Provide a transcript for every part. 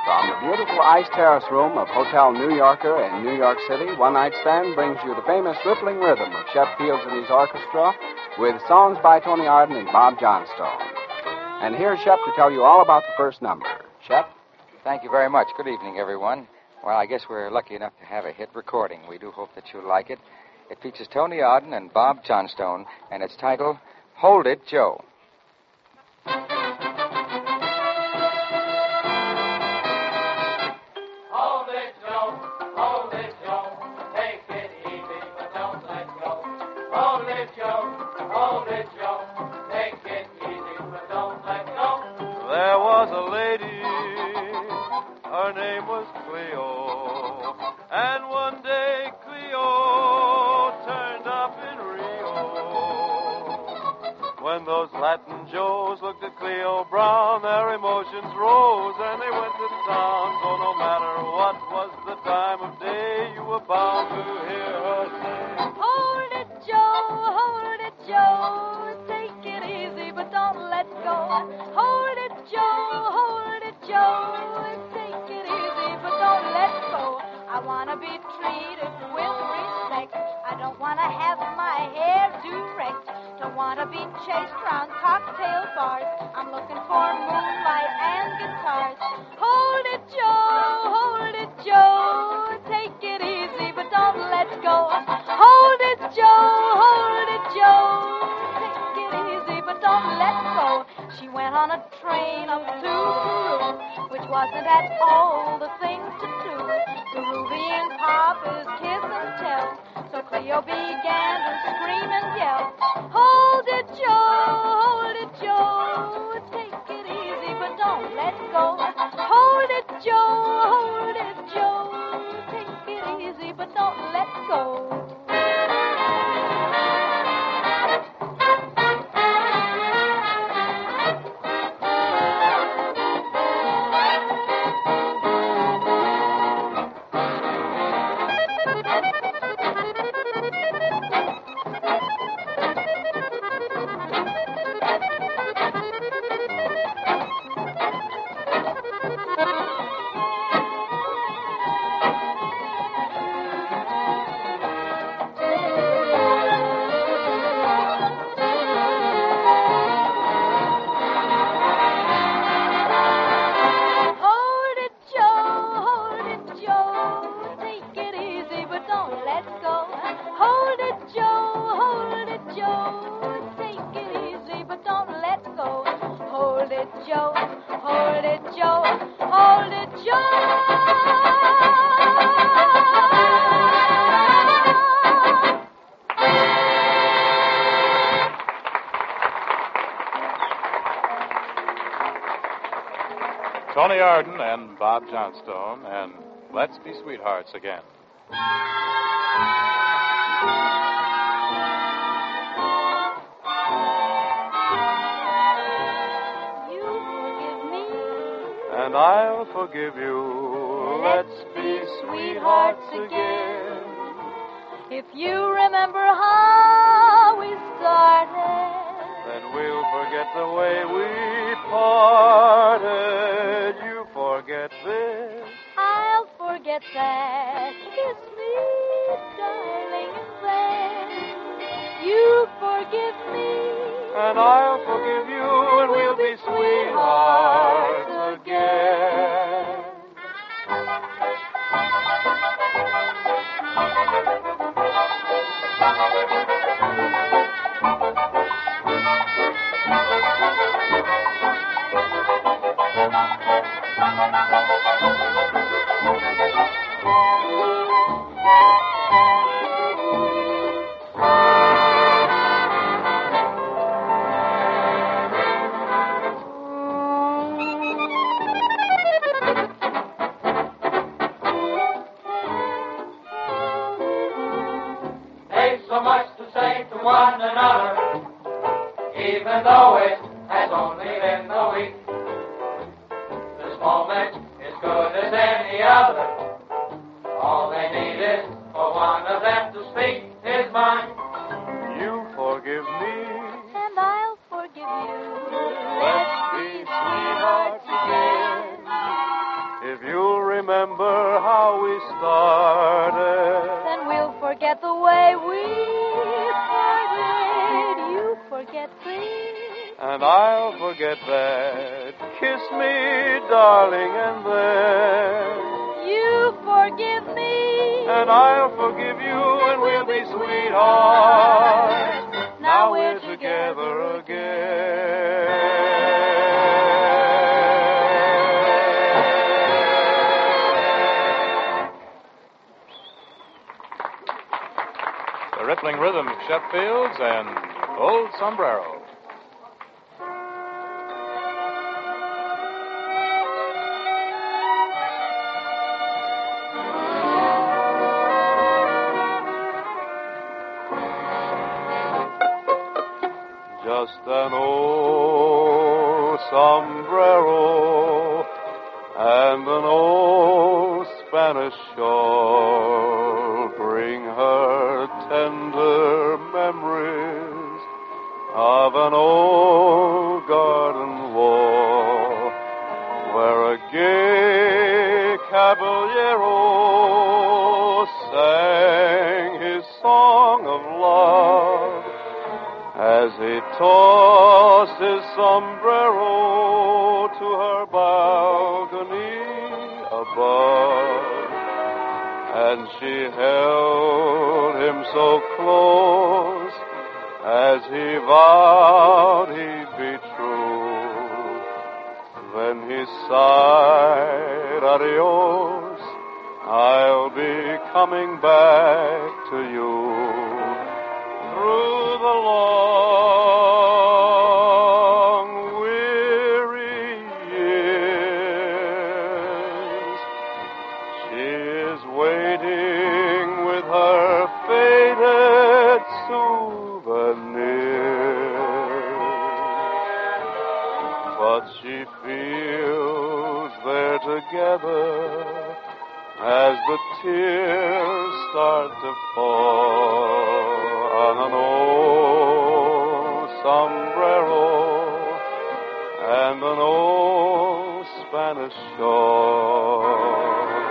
From the beautiful ice terrace room of Hotel New Yorker in New York City, One Night Stand brings you the famous rippling rhythm of Shep Fields and his orchestra with songs by Tony Arden and Bob Johnstone. And here's Shep to tell you all about the first number. Shep? Thank you very much. Good evening, everyone. Well, I guess we're lucky enough to have a hit recording. We do hope that you'll like it. It features Tony Arden and Bob Johnstone, and it's titled, Hold It, Joe. There was a lady, her name was Cleo, and one day Cleo turned up in Rio. When those Latin Joes looked at Cleo Brown, their emotions rose and they went to town. So no matter what was the time of day, you were bound to hear her say, Hold it, Joe, take it easy, but don't let go. Hold it, Joe, take it easy, but don't let go. I want to be treated with respect. I don't want to have my hair direct. Don't want to be chased around cocktail bars. I'm looking for moonlight and guitars. Hold it, Joe, take it easy, but don't let go. Hold it, Joe, take it easy, but don't let go. She went on a train up to Peru, which wasn't at all the thing to do. Peruvian pop is kiss and tell, so Cleo began to scream and yell. Hold it, Joe, take it easy, but don't let go. Hold it, Joe, take it easy, but don't let go. Tony Arden and Bob Johnstone, and Let's Be Sweethearts again. You forgive me, And I'll forgive you. Let's be sweethearts again. if you remember how we started. Then we'll forget the way we parted. You forget this. I'll forget that. Kiss me, darling, and then you forgive me. And I'll forgive you, and we'll be sweethearts again. They've so much to say to one another, even though it has only been a week. This moment is good as any other. All they need is for one of them to speak his mind. You forgive me. And I'll forgive you. Let's be sweethearts again. If remember how we started. Then we'll forget the way we parted. You forget this, And I'll forget that. Kiss me, darling, and then. you forgive me, And I'll forgive you, and we'll be sweethearts. Now we're together again. The Rippling Rhythm of Sheffields and Old Sombrero. Just an old sombrero and an old Spanish shawl bring her tender memories of an old garden wall where a gay caballero sang his song of love as he tossed his sombrero to her balcony above. And she held him so close as he vowed he'd be true. Then he sighed, adios, I'll be coming back to you. Through the long, weary years, she is waiting with her faded souvenirs. But she feels they're together as the tears start to fall on an old sombrero and an old Spanish shawl.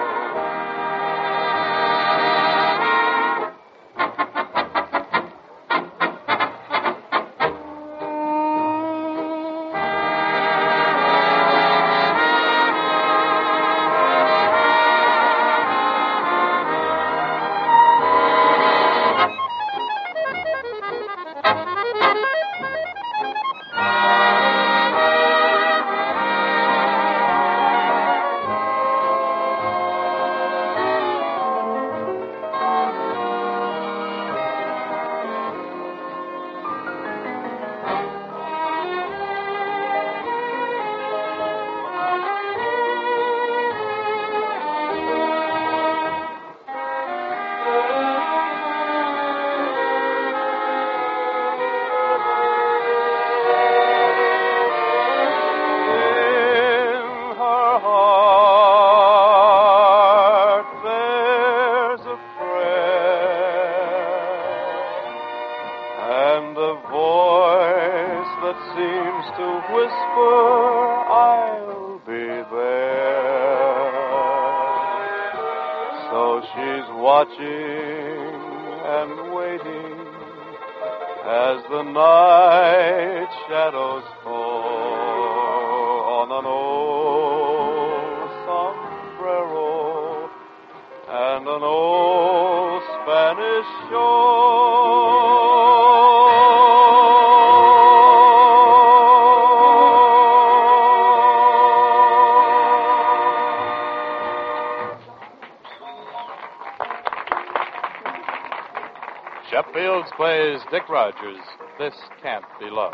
Watching and waiting as the night shadows fall on an old sombrero and an old Spanish Sheffields plays Dick Rogers, This Can't Be Love.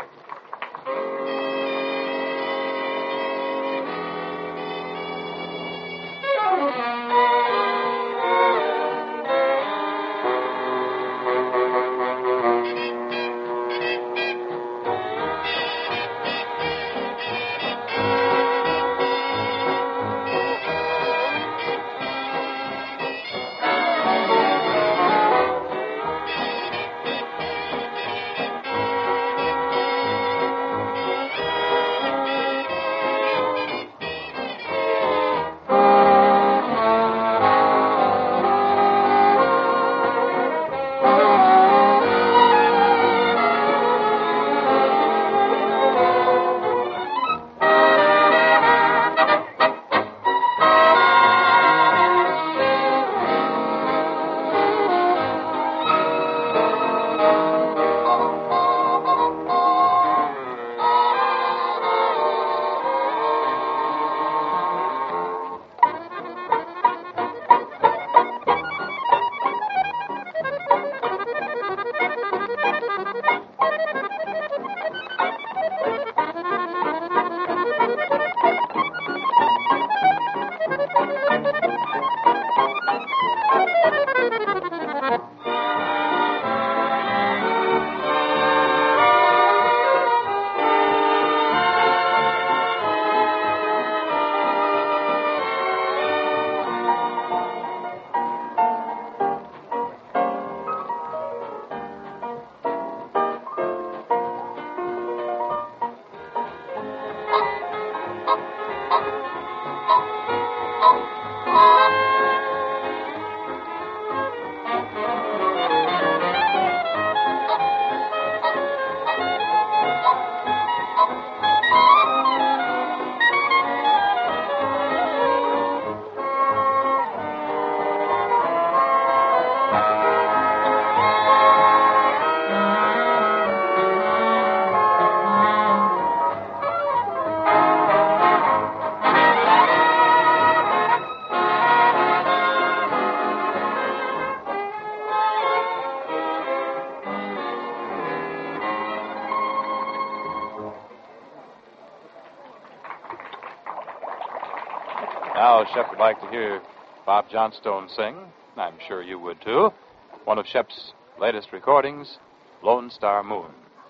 Now, Shep would like to hear Bob Johnstone sing. I'm sure you would, too. One of Shep's latest recordings, Lone Star Moon.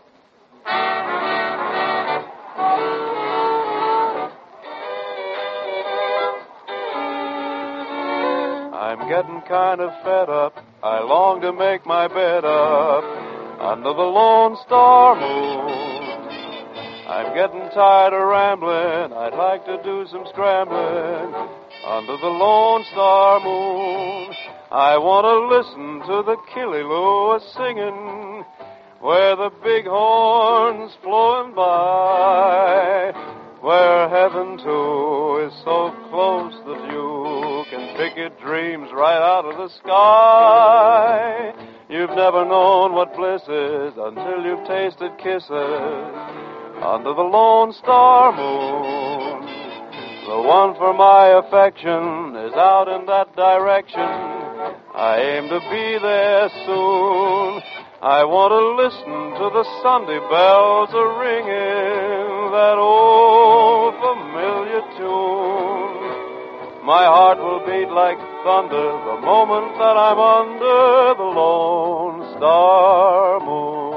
I'm getting kind of fed up. I long to make my bed up under the Lone Star Moon. I'm getting tired of rambling. I'd like to do some scrambling under the Lone Star Moon. I want to listen to the Killiloo singing where the big horns flowing by, where heaven too is so close that you can pick your dreams right out of the sky. You've never known what bliss is until you've tasted kisses under the Lone Star Moon. The one for my affection is out in that direction. I aim to be there soon. I want to listen to the Sunday bells a-ringing that old familiar tune. My heart will beat like thunder the moment that I'm under the Lone Star Moon.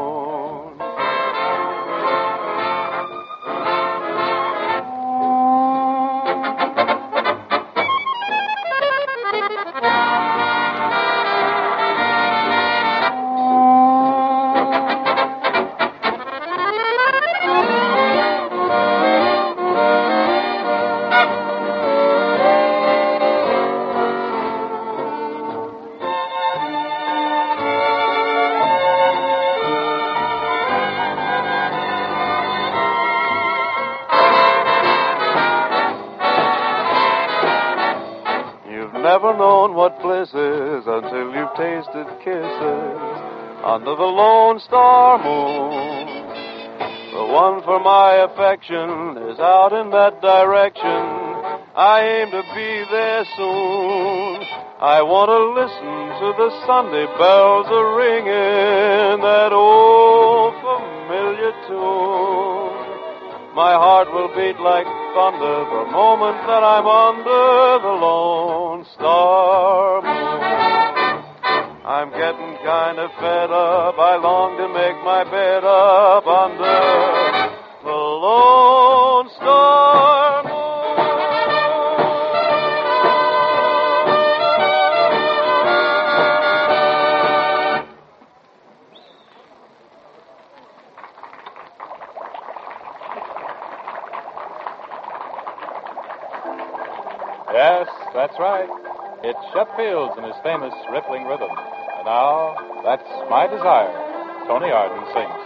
Never known what bliss is until you've tasted kisses under the Lone Star Moon. The one for my affection is out in that direction. I aim to be there soon. I want to listen to the Sunday bells a-ringing that old familiar tune. My heart will beat like thunder the moment that I'm under the Lone Star Moon. I'm getting kind of fed up. I long to make my bed up under the Lone Star Moon. Yes, that's right. It's Shep Fields and his famous rippling rhythm. And now, That's My Desire. Tony Arden sings.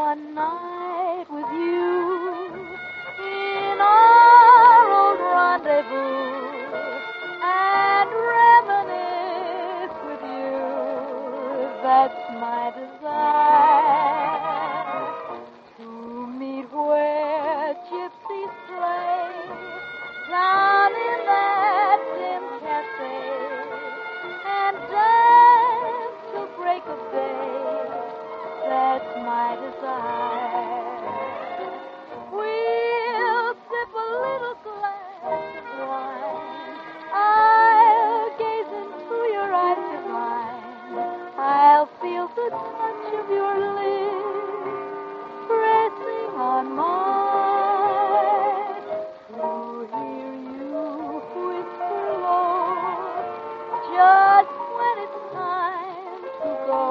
one night with you in our old rendezvous and reminisce with you. That's my desire, to meet where gypsies play down in that dim cafe and dance till break of day. That's my desire. We'll sip a little glass of wine. I'll gaze into your eyes divine. I'll feel the touch of your lips pressing on mine. To hear you whisper low, just when it's time to go.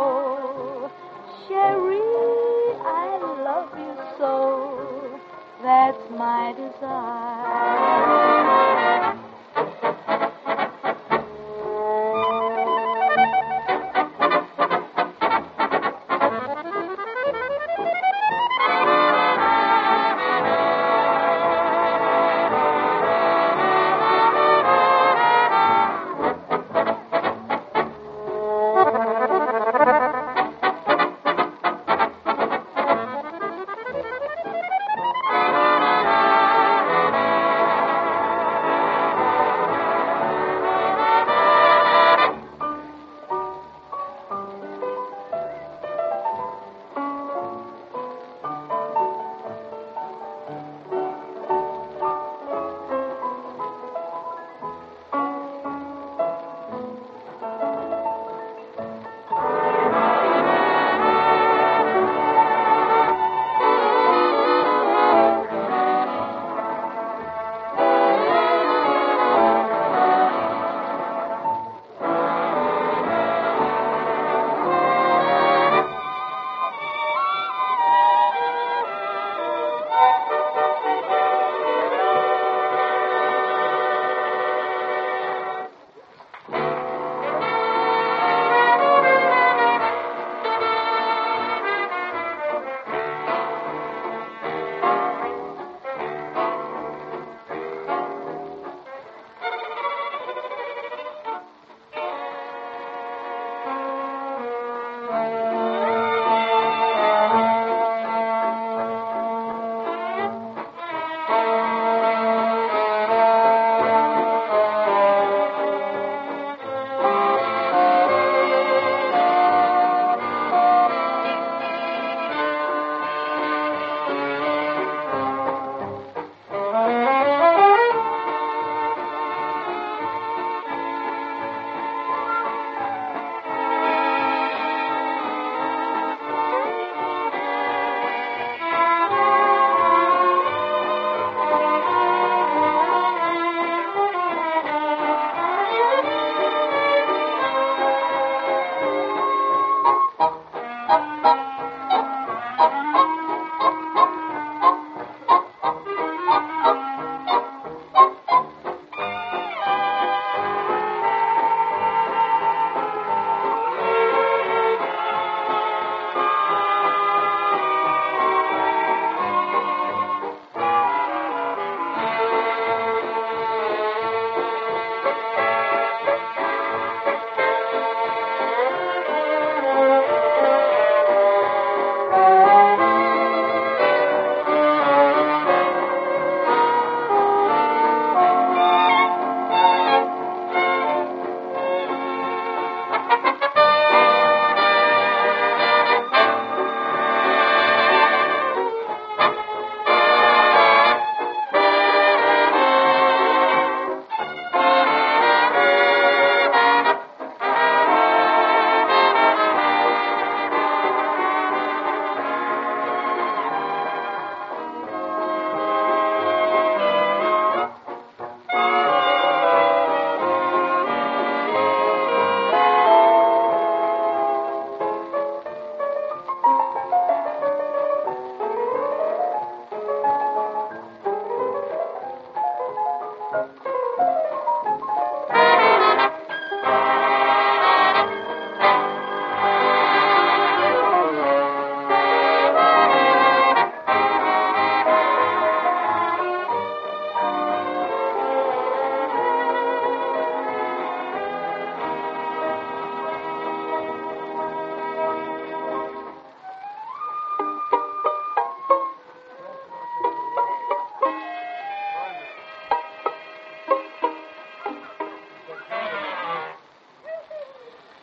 Cherie, I love you so. That's my desire.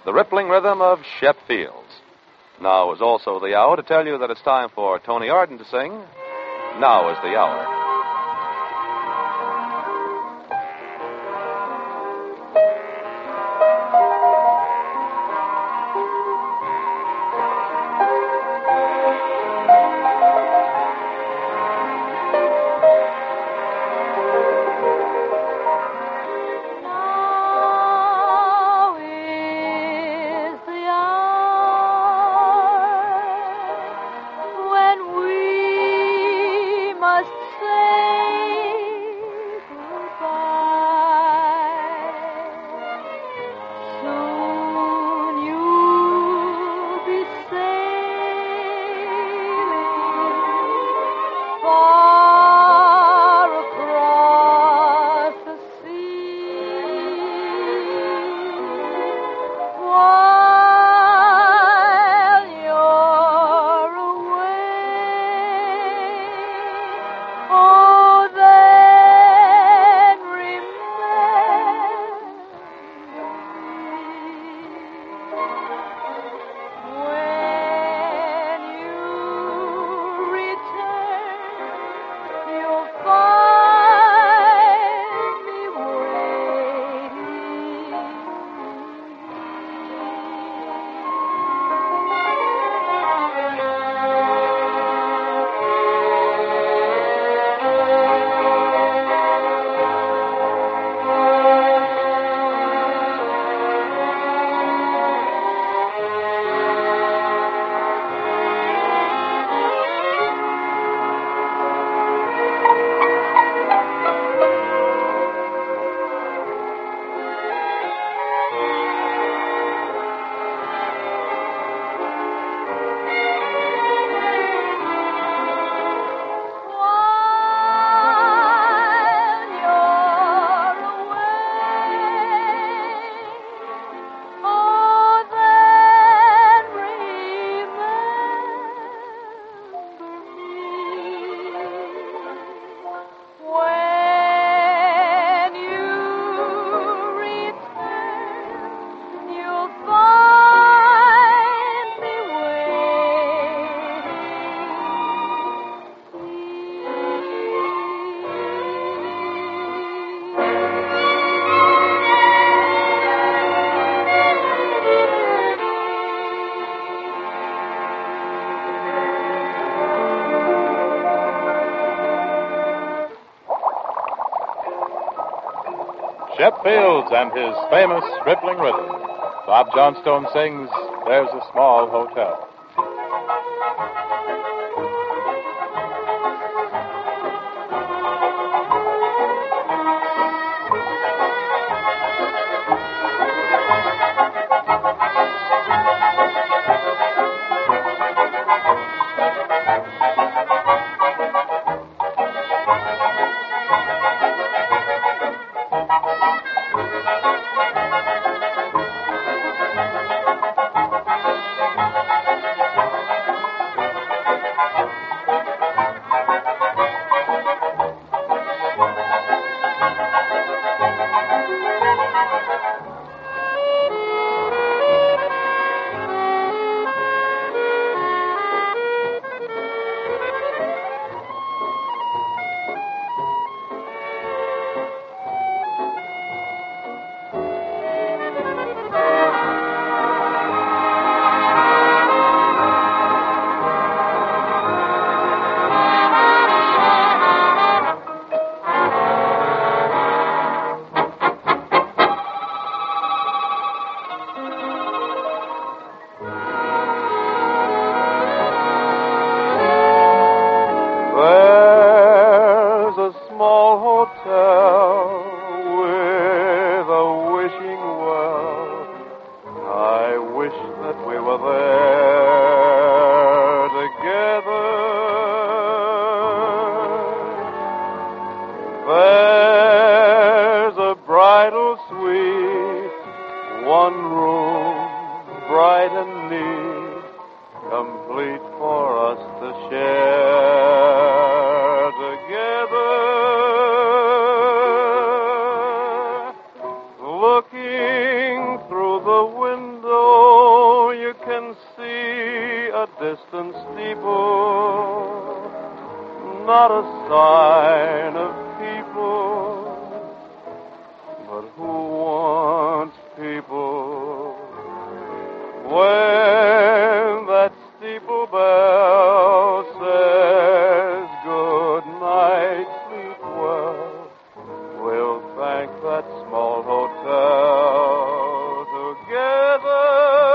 the rippling rhythm of Shep Fields. Now is also the hour to tell you that it's time for Tony Arden to sing. Now is the hour. Shep Fields and his famous rippling rhythm. Bob Johnstone sings There's a Small Hotel. not a sign of people. But who wants people when that steeple bell says good night, sleep well? We'll thank that small hotel together.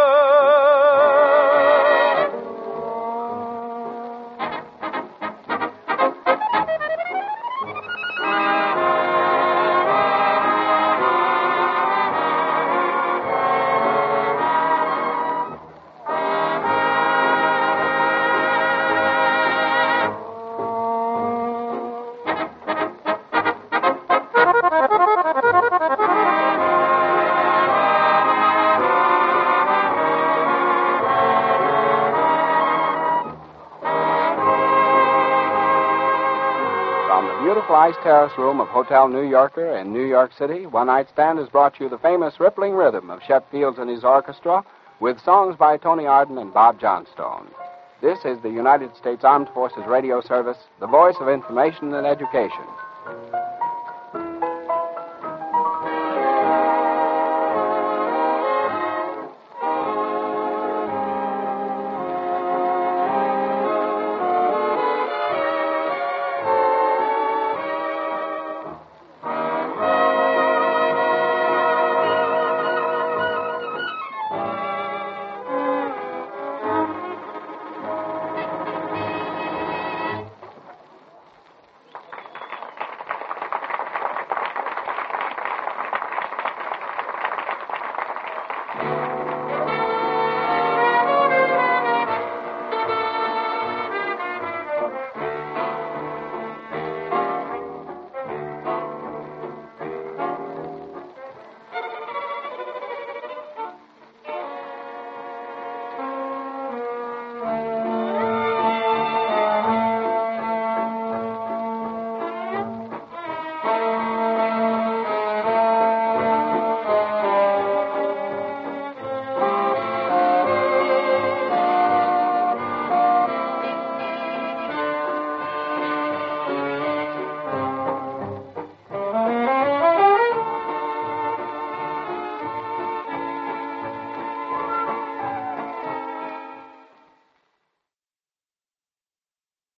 From the beautiful ice terrace room of Hotel New Yorker in New York City, One Night Stand has brought you the famous rippling rhythm of Shep Fields and his orchestra with songs by Tony Arden and Bob Johnstone. This is the United States Armed Forces Radio Service, the voice of information and education.